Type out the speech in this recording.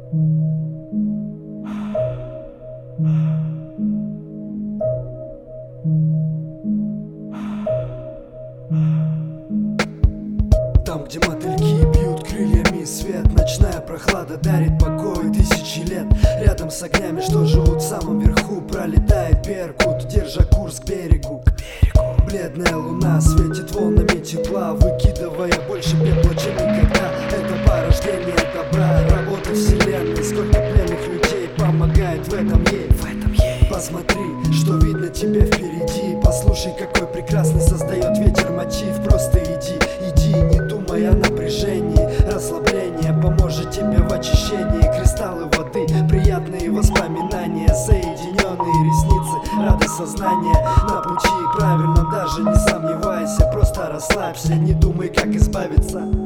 Там, где мотыльки бьют крыльями свет, ночная прохлада дарит покой тысячи лет. Рядом с огнями, что живут в самом верху, пролетает беркут, держа курс к берегу. Бледная луна светит волнами тепла, выкидывая больше пепла, чем никогда. Это порождение добра, работа вселенной. Сколько пленных людей помогает в этом ей. Посмотри, что видно тебе впереди. Послушай, какой прекрасный создает ветер мотив. Просто иди, не думай о напряжении. Расслабление поможет тебе в очищении. Кристаллы воды, приятные воспоминания, соединенные ресницы, радость сознания. На пути правильном даже не сомневайся, просто расслабься, не думай, как избавиться.